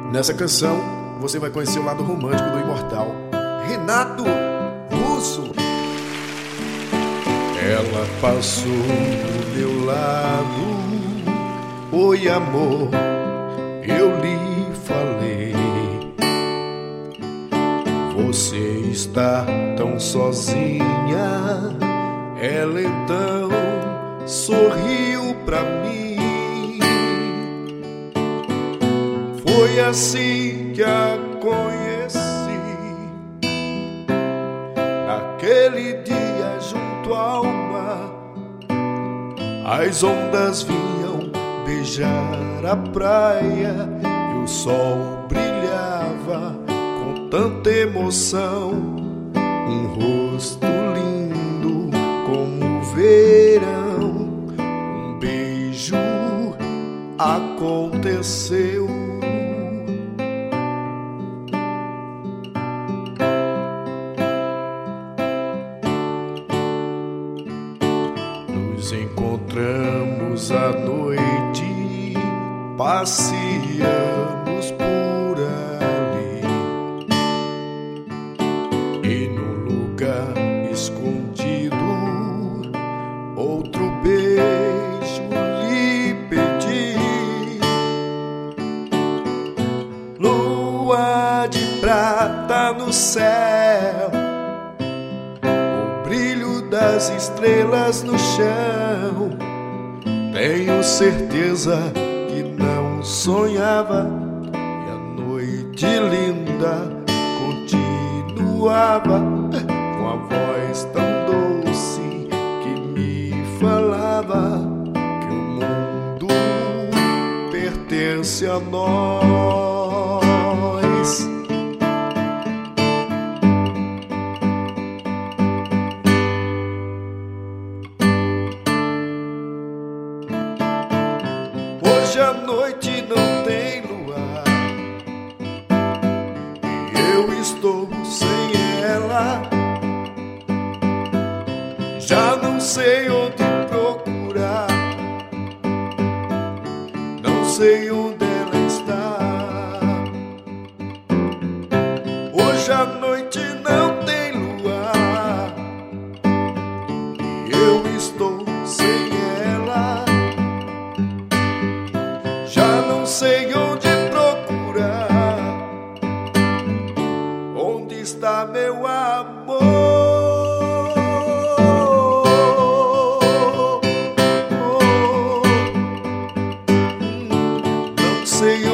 Nessa canção, você vai conhecer o lado romântico do imortal Renato Russo. Ela passou do meu lado, oi amor, eu lhe falei. Você está tão sozinha. Ela então sorriu pra mim. Foi assim que a conheci, naquele dia junto ao mar. As ondas vinham beijar a praia e o sol brilhava com tanta emoção. Um rosto lindo como o verão, um beijo aconteceu. Nos encontramos à noite, passeamos por ali, e num lugar escondido outro beijo lhe pedi. Lua de prata no céu, o brilho das estrelas no chão. Tenho certeza que não sonhava, e a noite linda continuava, com a voz tão doce que me falava que o mundo pertence a nós. Hoje a noite não tem luar e eu estou sem ela. Já não sei onde procurar, não sei onde ela está. Hoje a noite não tem luar e eu estou sem ela. Já não sei onde procurar, onde está meu amor? Não sei